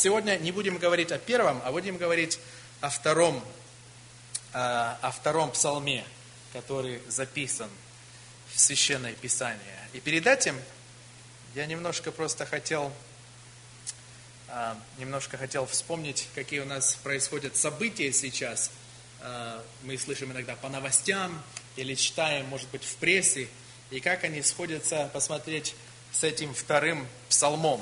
сегодня не будем говорить о первом, а будем говорить о втором псалме, который записан в Священное Писание. И перед этим я немножко хотел вспомнить, какие у нас происходят события сейчас. Мы слышим иногда по новостям или читаем, может быть, в прессе, и как они сходятся посмотреть с этим вторым псалмом.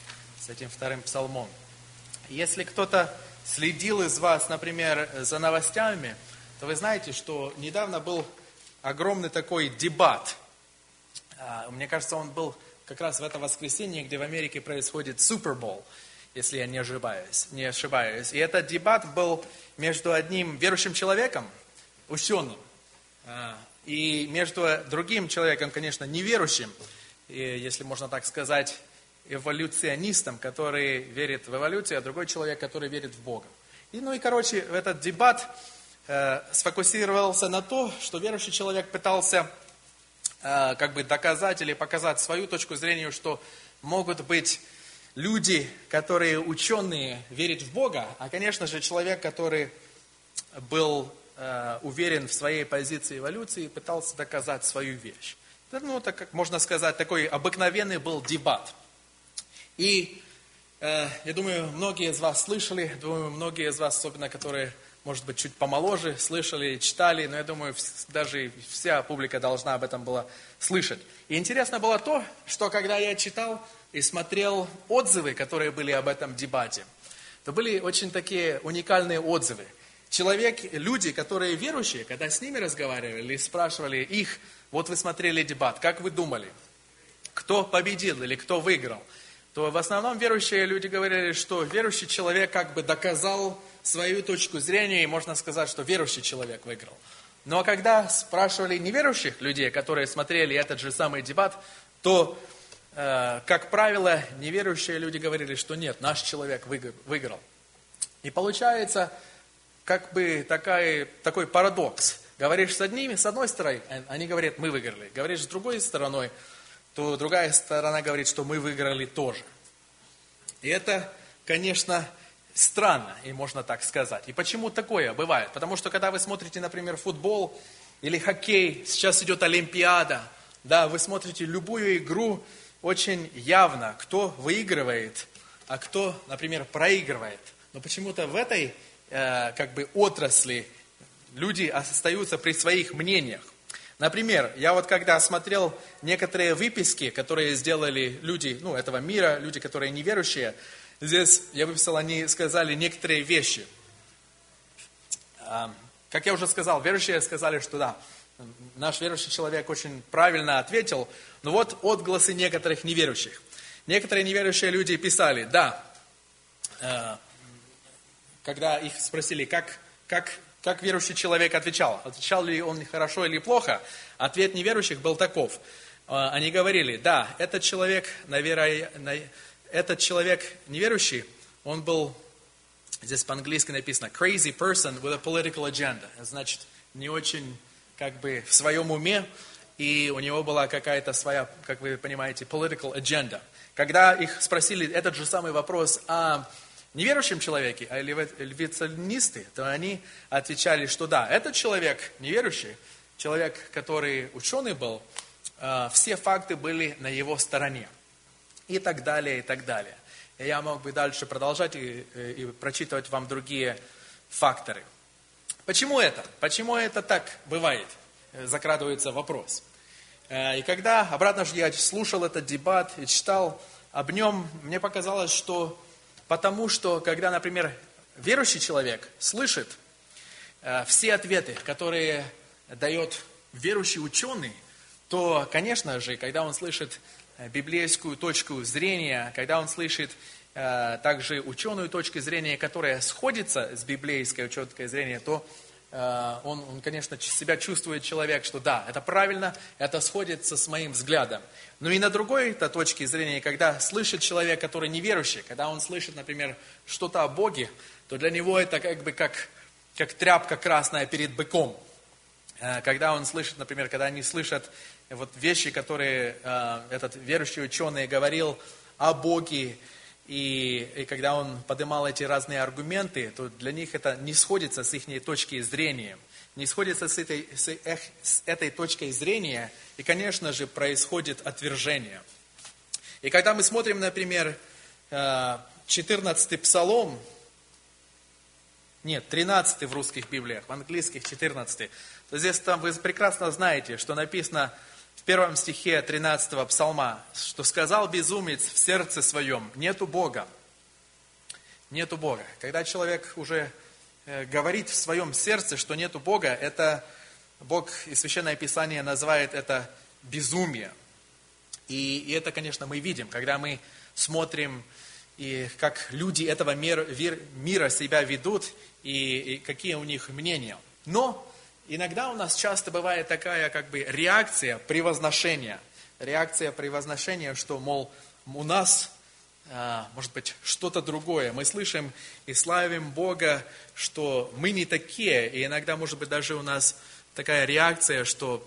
Если кто-то следил из вас, например, за новостями, то вы знаете, что недавно был огромный такой дебат. Мне кажется, он был как раз в это воскресенье, где в Америке происходит Супербол, если я не ошибаюсь. И этот дебат был между одним верующим человеком, ученым, и между другим человеком, конечно, неверующим, если можно так сказать, эволюционистом, который верит в эволюцию, а другой человек, который верит в Бога. Этот дебат сфокусировался на то, что верующий человек пытался доказать или показать свою точку зрения, что могут быть люди, которые ученые, верить в Бога, а, конечно же, человек, который был уверен в своей позиции эволюции, пытался доказать свою вещь. Это, как можно сказать, такой обыкновенный был дебат. И я думаю, многие из вас слышали, многие из вас, особенно которые, может быть, чуть помоложе, слышали, читали, но я думаю, даже вся публика должна об этом была слышать. И интересно было то, что когда я читал и смотрел отзывы, которые были об этом дебате, то были очень такие уникальные отзывы. Люди, которые верующие, когда с ними разговаривали или спрашивали их, вот вы смотрели дебат, как вы думали, кто победил или кто выиграл, то в основном верующие люди говорили, что верующий человек доказал свою точку зрения, и можно сказать, что верующий человек выиграл. Но когда спрашивали неверующих людей, которые смотрели этот же самый дебат, то, как правило, неверующие люди говорили, что нет, наш человек выиграл. И получается такой парадокс. Говоришь с одной стороны, они говорят, мы выиграли. Говоришь с другой стороной, то другая сторона говорит, что мы выиграли тоже. И это, конечно, странно, и можно так сказать. И почему такое бывает? Потому что, когда вы смотрите, например, футбол или хоккей, сейчас идет Олимпиада, да, вы смотрите любую игру, очень явно, кто выигрывает, а кто, например, проигрывает. Но почему-то в этой отрасли люди остаются при своих мнениях. Например, я когда смотрел некоторые выписки, которые сделали люди этого мира, люди, которые неверующие, здесь я выписал, они сказали некоторые вещи. Как я уже сказал, верующие сказали, что да, наш верующий человек очень правильно ответил, но вот отгласы некоторых неверующих. Некоторые неверующие люди писали, да, когда их спросили, как верующий человек отвечал ли он хорошо или плохо, ответ неверующих был таков. Они говорили, да, этот человек неверующий, он был, здесь по-английски написано, crazy person with a political agenda. Значит, не очень в своем уме, и у него была какая-то своя, как вы понимаете, political agenda. Когда их спросили этот же самый вопрос о неверующем человеке, а эволюционисты, то они отвечали, что да, этот человек неверующий, человек, который ученый был, все факты были на его стороне. И так далее, и так далее. И я мог бы дальше продолжать и прочитывать вам другие факторы. Почему это? Почему это так бывает? Закрадывается вопрос. И когда обратно же я слушал этот дебат и читал об нем, мне показалось, что потому что, когда, например, верующий человек слышит все ответы, которые дает верующий ученый, то, конечно же, когда он слышит библейскую точку зрения, когда он слышит также ученую точку зрения, которая сходится с библейской точкой зрения, то он, конечно, себя чувствует человек, что да, это правильно, это сходится с моим взглядом. Но и на другой-то точке зрения, когда слышит человек, который неверующий, когда он слышит, например, что-то о Боге, то для него это как тряпка красная перед быком. Когда он слышит, например, когда они слышат вещи, которые этот верующий ученый говорил о Боге, И когда он поднимал эти разные аргументы, то для них это не сходится с их точки зрения. Не сходится с этой точкой зрения, и, конечно же, происходит отвержение. И когда мы смотрим, например, 14-й псалом, 13-й в русских Библиях, в английских 14-й, то здесь там вы прекрасно знаете, что написано в 1 стихе 13-го псалма, что сказал безумец в сердце своем: нету Бога. Нету Бога. Когда человек уже говорит в своем сердце, что нету Бога, это Бог и Священное Писание называет это безумие. И это, конечно, мы видим, когда мы смотрим, и как люди этого мира себя ведут, и какие у них мнения. Но иногда у нас часто бывает такая реакция превозношения. Реакция превозношения, что, мол, у нас может быть что-то другое. Мы слышим и славим Бога, что мы не такие. И иногда, может быть, даже у нас такая реакция, что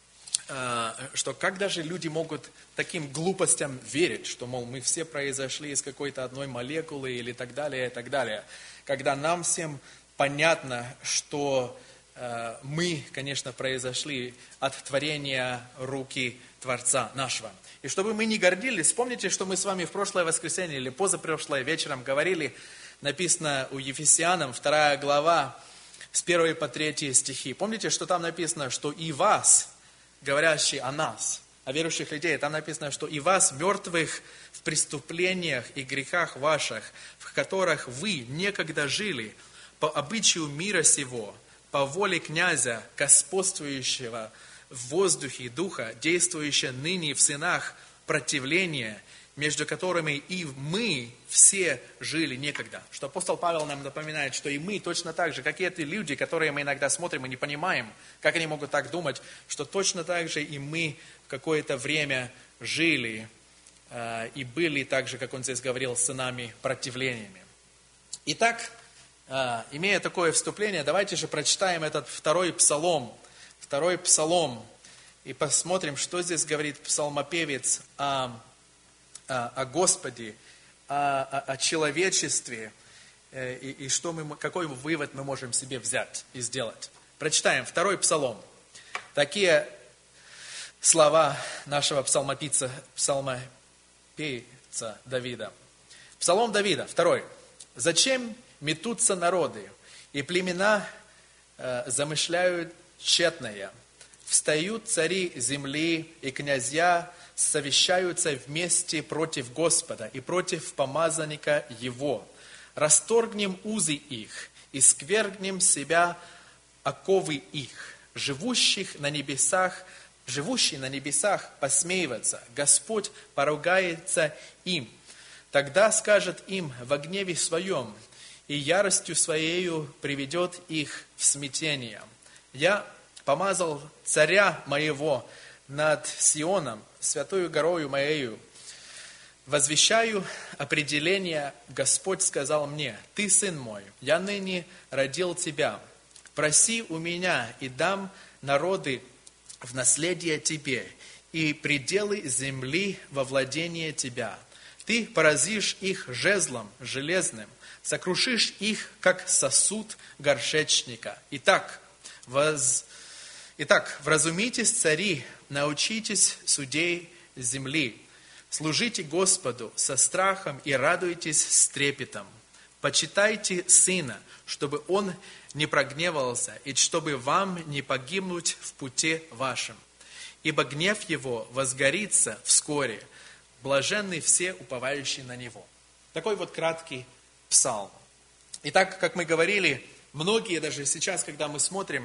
как даже люди могут таким глупостям верить, что, мол, мы все произошли из какой-то одной молекулы или так далее, и так далее. Когда нам всем понятно, что мы, конечно, произошли от творения руки Творца нашего. И чтобы мы не гордились, вспомните, что мы с вами в прошлое воскресенье или позапрошлое вечером говорили, написано у Ефесянам, 2 глава, с 1 по 3 стихи. Помните, что там написано, что и вас, говорящий о нас, о верующих людей, там написано, что и вас, мертвых в преступлениях и грехах ваших, в которых вы некогда жили, по обычаю мира сего, по воле князя, господствующего в воздухе духа, действующего ныне в сынах противления, между которыми и мы все жили некогда. Что апостол Павел нам напоминает, что и мы точно так же, как и эти люди, которые мы иногда смотрим и не понимаем, как они могут так думать, что точно так же и мы в какое-то время жили и были так же, как он здесь говорил, сынами противлениями. Итак, имея такое вступление, давайте же прочитаем этот второй псалом, и посмотрим, что здесь говорит псалмопевец о Господе, о человечестве, и какой вывод мы можем себе взять и сделать. Прочитаем второй псалом. Такие слова нашего псалмопевца Давида. Псалом Давида, 2. «Зачем метутся народы, и племена замышляют тщетное? Встают цари земли, и князья совещаются вместе против Господа и против помазанника Его. Расторгнем узы их, и сквергнем себя оковы их. Живущий на небесах посмеивается, Господь поругается им. Тогда скажет им во гневе своем, и яростью своею приведет их в смятение. Я помазал царя моего над Сионом, святою горою моею. Возвещаю определение, Господь сказал мне: ты, сын мой, я ныне родил тебя. Проси у меня, и дам народы в наследие тебе, и пределы земли во владение тебя. Ты поразишь их жезлом железным, сокрушишь их, как сосуд горшечника. Итак, вразумитесь, цари, научитесь судей земли. Служите Господу со страхом и радуйтесь с трепетом. Почитайте Сына, чтобы Он не прогневался, и чтобы вам не погибнуть в пути вашем. Ибо гнев Его возгорится вскоре. Блаженны все, уповающие на Него». Такой вот краткий псалм. Итак, как мы говорили, многие даже сейчас, когда мы смотрят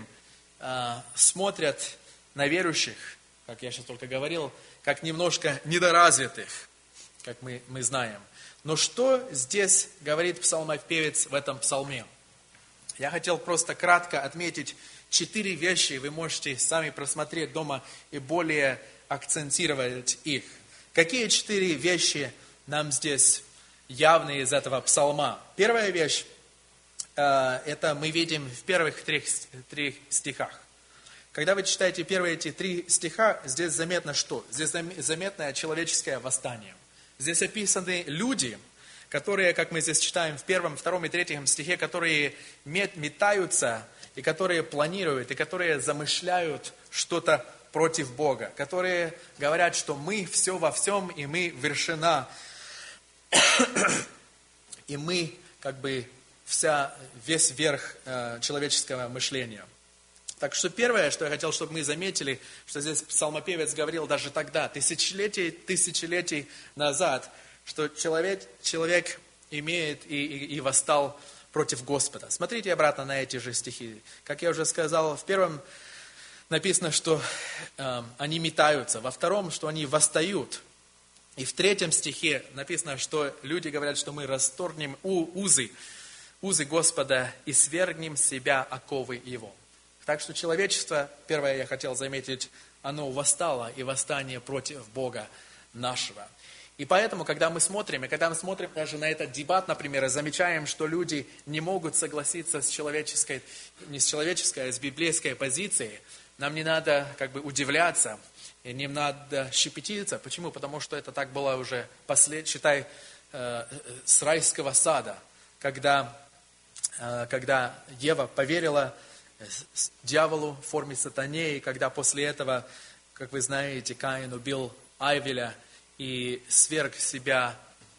на верующих, как я сейчас только говорил, как немножко недоразвитых, как мы знаем. Но что здесь говорит псалмопевец в этом псалме? Я хотел просто кратко отметить 4 вещи, вы можете сами просмотреть дома и более акцентировать их. Какие 4 вещи нам здесь явны из этого псалма? Первая вещь, это мы видим в первых 3 стихах. Когда вы читаете первые эти 3 стиха, здесь заметно что? Здесь заметно человеческое восстание. Здесь описаны люди, которые, как мы здесь читаем в 1, 2 и 3 стихе, которые метаются, и которые планируют, и которые замышляют что-то против Бога, которые говорят, что мы все во всем, и мы вершина, и мы как бы весь верх человеческого мышления. Так что первое, что я хотел, чтобы мы заметили, что здесь псалмопевец говорил даже тогда, тысячелетий назад, что человек имеет и восстал против Господа. Смотрите обратно на эти же стихи. Как я уже сказал, в 1 написано, что они метаются, во 2, что они восстают. И в 3 стихе написано, что люди говорят, что мы расторгнем узы Господа и свергнем с себя оковы Его. Так что человечество, первое я хотел заметить, оно восстало, и восстание против Бога нашего. И поэтому, когда мы смотрим даже на этот дебат, например, и замечаем, что люди не могут согласиться не с человеческой, а с библейской позицией, нам не надо как бы удивляться, и не надо щепетиться. Почему? Потому что это так было уже, считай, с райского сада, когда Ева поверила дьяволу в форме сатане, и когда после этого, как вы знаете, Каин убил Авеля и сверг себя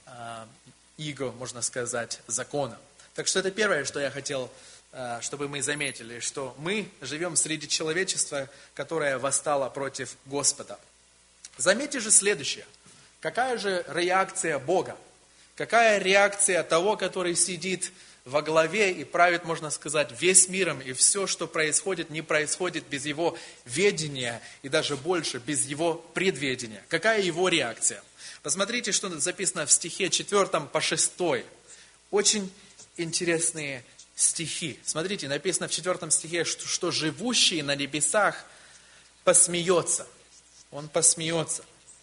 иго, можно сказать, закона. Так что это первое, что я хотел, чтобы мы заметили, что мы живем среди человечества, которое восстало против Господа. Заметьте же следующее. Какая же реакция Бога? Какая реакция того, который сидит во главе и правит, можно сказать, весь миром, и все, что происходит, не происходит без его ведения, и даже больше, без его предведения. Какая его реакция? Посмотрите, что записано в стихе 4 по 6. Очень интересные стихи. Смотрите, написано в 4 стихе, что живущий на небесах посмеется. Он посмеется.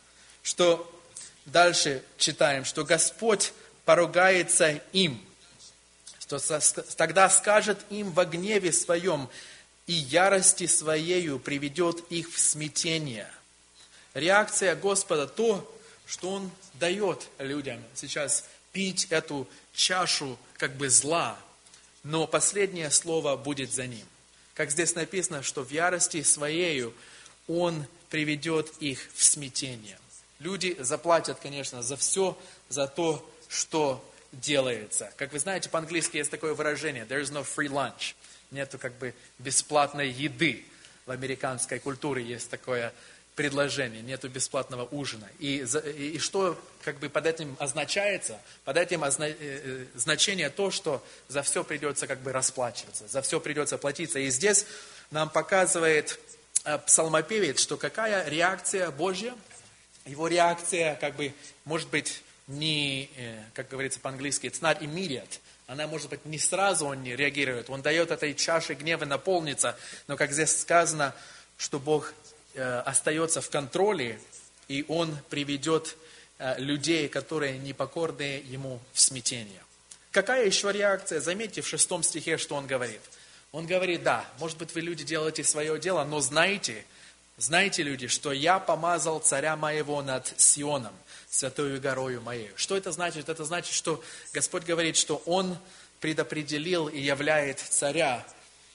Что дальше читаем, что Господь поругается им. Что тогда скажет им во гневе своем и ярости своею приведет их в смятение. Реакция Господа то, что Он дает людям сейчас пить эту чашу как бы зла, но последнее слово будет за ним. Как здесь написано, что в ярости своею Он приведет их в смятение. Люди заплатят, конечно, за все, за то, что делается. Как вы знаете, по-английски есть такое выражение there is no free lunch. Нету как бы бесплатной еды. В американской культуре есть такое предложение, нету бесплатного ужина. И что как бы под этим означается? Под этим значение то, что за все придется как бы расплачиваться, за все придется платиться. И здесь нам показывает псалмопевец, что какая реакция Божья? Его реакция как бы может быть не, как говорится по-английски, it's not immediate. Она, может быть, не сразу он не реагирует. Он дает этой чаше гнева наполниться. Но, как здесь сказано, что Бог остается в контроле, и Он приведет людей, которые непокорные Ему, в смятение. Какая еще реакция? Заметьте в 6 стихе, что Он говорит. Он говорит, да, может быть, вы, люди, делаете свое дело, но знайте, люди, что я помазал царя моего над Сионом, святою горою моей. Что это значит? Это значит, что Господь говорит, что Он предопределил и являет царя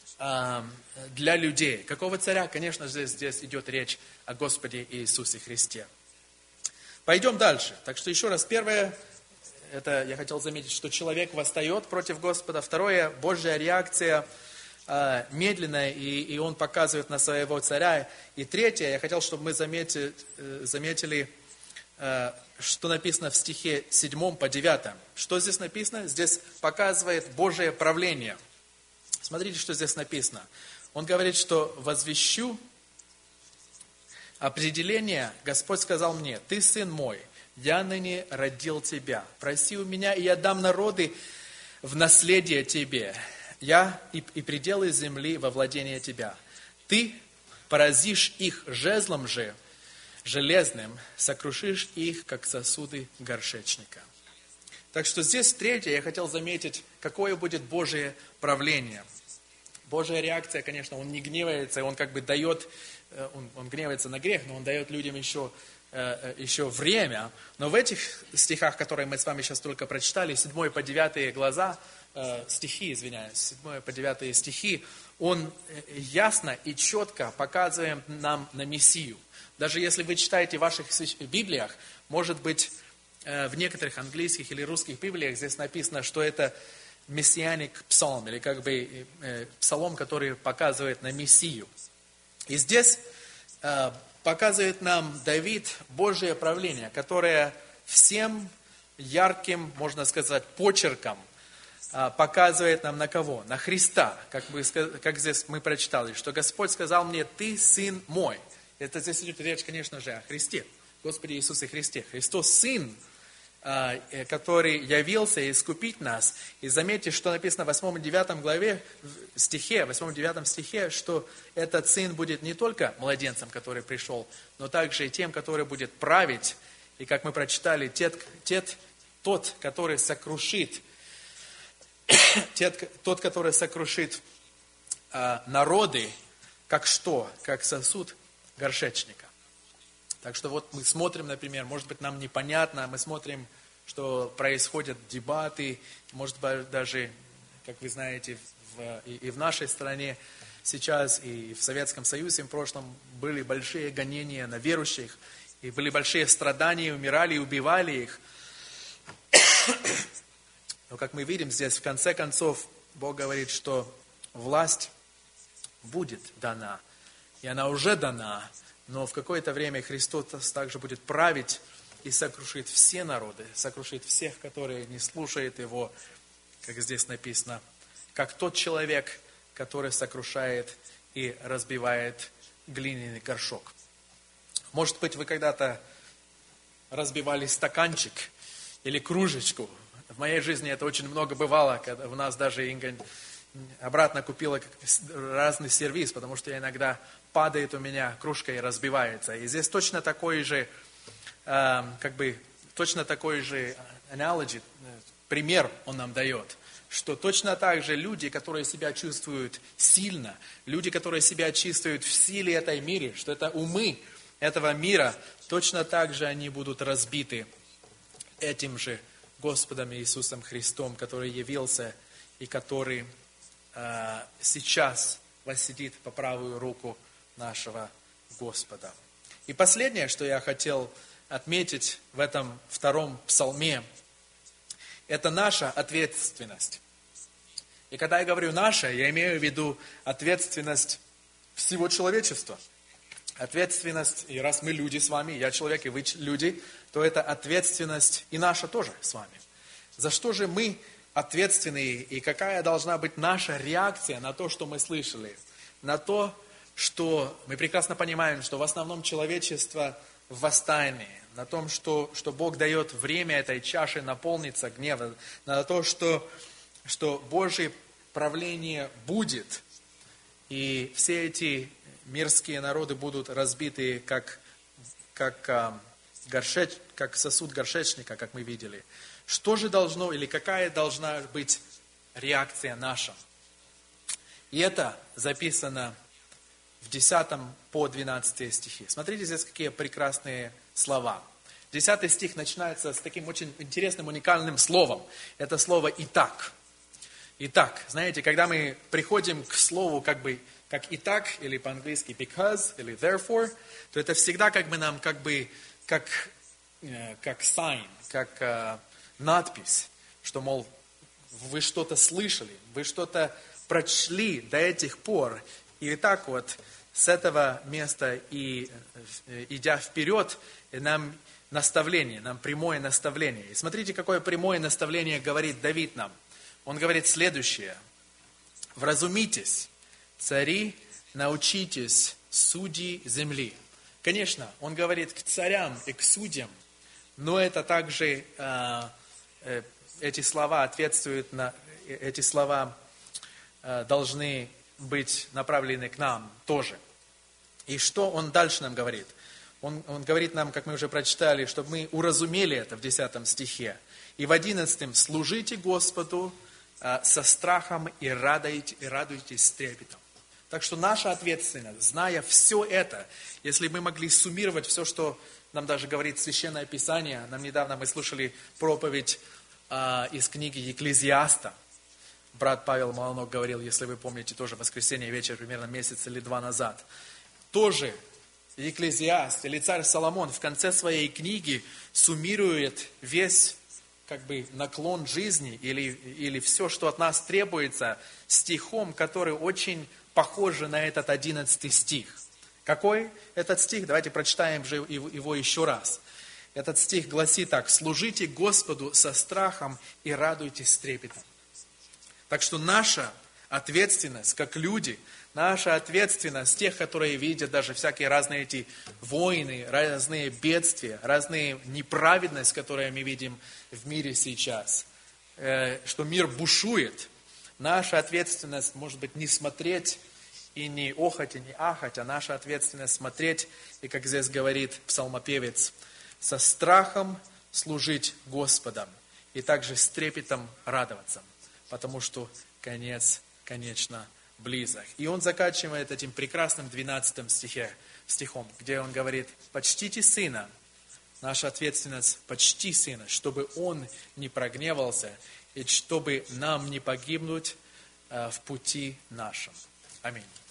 для людей. Какого царя? Конечно, здесь идет речь о Господе Иисусе Христе. Пойдем дальше. Так что еще раз, первое, это я хотел заметить, что человек восстает против Господа. Второе, Божья реакция медленная, и Он показывает на своего царя. И третье, я хотел, чтобы мы заметили, что написано в стихе 7 по 9. Что здесь написано? Здесь показывает Божие правление. Смотрите, что здесь написано. Он говорит, что возвещу определение. Господь сказал мне, ты сын мой, я ныне родил тебя. Проси у меня, и я дам народы в наследие тебе. Я и пределы земли во владение тебя. Ты поразишь их жезлом же, железным, сокрушишь их, как сосуды горшечника. Так что здесь третье, я хотел заметить, какое будет Божие правление. Божья реакция, конечно, Он не гневается, Он как бы дает, Он гневается на грех, но Он дает людям еще еще время, но в этих стихах, которые мы с вами сейчас только прочитали, 7 по 9 стихи, 7 по 9 стихи, он ясно и четко показывает нам на Мессию. Даже если вы читаете в ваших Библиях, может быть, в некоторых английских или русских Библиях здесь написано, что это Messianic Psalm, или как бы псалом, который показывает на Мессию. И здесь показывает нам Давид Божие правление, которое всем ярким, можно сказать, почерком показывает нам на кого? На Христа. Как здесь мы прочитали, что Господь сказал мне: «Ты сын мой». Это здесь идет речь, конечно же, о Христе, Господе Иисусе Христе. Христос сын, который явился искупить нас. И заметьте, что написано в 8-9 стихе, что этот сын будет не только младенцем, который пришел, но также и тем, который будет править. И как мы прочитали, тот, который сокрушит народы, как что? Как сосуд горшечника. Так что вот мы смотрим, например, может быть, нам непонятно, мы смотрим, что происходят дебаты, может быть, даже, как вы знаете, и в нашей стране сейчас, и в Советском Союзе в прошлом были большие гонения на верующих, и были большие страдания, умирали и убивали их. Но, как мы видим здесь, в конце концов, Бог говорит, что власть будет дана, и она уже дана, но в какое-то время Христос также будет править и сокрушит все народы, сокрушит всех, которые не слушают Его, как здесь написано, как тот человек, который сокрушает и разбивает глиняный горшок. Может быть, вы когда-то разбивали стаканчик или кружечку. В моей жизни это очень много бывало, когда у нас даже Инга обратно купила разный сервиз, потому что иногда падает у меня кружка и разбивается. И здесь точно такой же, точно такой же analogy, пример он нам дает, что точно так же люди, которые себя чувствуют сильно, люди, которые себя чувствуют в силе этой мира, что это умы этого мира, точно так же они будут разбиты этим же Господом Иисусом Христом, который явился и который сейчас воссидит по правую руку нашего Господа. И последнее, что я хотел отметить в этом втором псалме, это наша ответственность. И когда я говорю «наша», я имею в виду ответственность всего человечества. Ответственность, и раз мы люди с вами, я человек и вы люди, то это ответственность и наша тоже с вами. За что же мы ответственны, и какая должна быть наша реакция на то, что мы слышали? На то, что мы прекрасно понимаем, что в основном человечество в восстании, на том, что Бог дает время этой чаши наполниться гневом, на то, что Божье правление будет, и все эти мирские народы будут разбиты, как сосуд горшечника, как мы видели. Что же должно, или какая должна быть реакция наша? И это записано в 10 по 12 стихи. Смотрите здесь, какие прекрасные слова. 10 стих начинается с таким очень интересным, уникальным словом. Это слово «итак». Итак, знаете, когда мы приходим к слову как «итак», или по-английски «because», или «therefore», то это всегда как sign, как надпись, что, мол, вы что-то слышали, вы что-то прочли до этих пор. И так вот, с этого места и идя вперед, нам наставление, нам прямое наставление. И смотрите, какое прямое наставление говорит Давид нам. Он говорит следующее. «Вразумитесь, цари, научитесь, судьи земли». Конечно, он говорит к царям и к судьям, но это также, эти слова должны быть направлены к нам тоже. И что он дальше нам говорит? Он говорит нам, как мы уже прочитали, чтобы мы уразумели это в 10 стихе. И в 11: «Служите Господу со страхом и радуйтесь с трепетом». Так что наша ответственность, зная все это, если мы могли суммировать все, что нам даже говорит Священное Писание. Нам недавно мы слушали проповедь из книги Екклезиаста. Брат Павел Маланок говорил, если вы помните, тоже в воскресенье вечер, примерно месяц или два назад. Тоже Екклезиаст или царь Соломон в конце своей книги суммирует весь наклон жизни или все, что от нас требуется, стихом, который очень похож на этот 11 стих. Какой этот стих? Давайте прочитаем же его еще раз. Этот стих гласит так: «Служите Господу со страхом и радуйтесь с трепетом». Так что наша ответственность, как люди, наша ответственность тех, которые видят даже всякие разные эти войны, разные бедствия, разные неправедность, которые мы видим в мире сейчас, что мир бушует. Наша ответственность, может быть, не смотреть и не охать, и не ахать, а наша ответственность смотреть, и как здесь говорит псалмопевец, со страхом служить Господом, и также с трепетом радоваться, потому что конец, конечно, близок. И он заканчивает этим прекрасным 12 стихом, где он говорит: «Почтите сына». Наша ответственность – почти сына, чтобы он не прогневался, и чтобы нам не погибнуть в пути нашем. Аминь.